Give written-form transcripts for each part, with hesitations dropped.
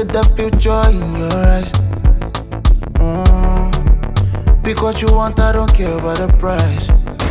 see the future in your eyes. Pick what you want, I don't care about the price.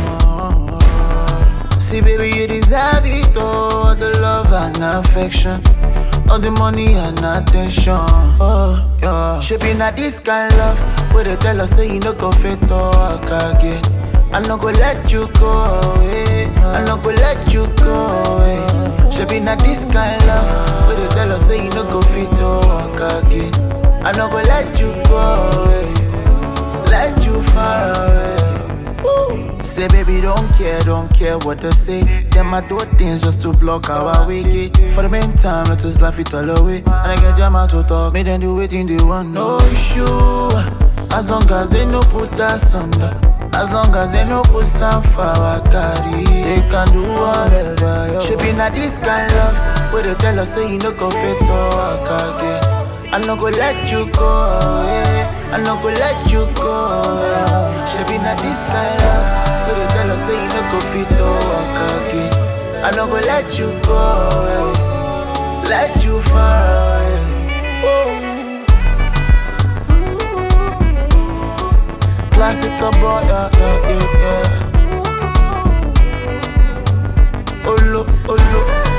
See, baby, you deserve it all the love and affection, all the money and attention. Oh, yeah. Shaping at this kind of love, where they tell us say you no go fit talk again. I no go let you go away. I no go let you go away. Shaping at this kind of love, where they tell us say you no go fit talk again. I no go let you go away. Let you far away. Woo. Say baby don't care what they say. Them I do things just to block our way. For the meantime, let us laugh it all away. And I get jam out to talk, make them do it in the one. No issue, as long as they no put us under. As long as they no put some flower carry, they can do whatever. Shaping at this kind of love, where they tell us say you no go fit talk again. I no go let you go away. I no go let you go away. Shaping at this kind of love, where they tell us say you no go fit talk again. I no go let you go away. Let you far away. Ooh. Classic boy, yeah. Olo, olo.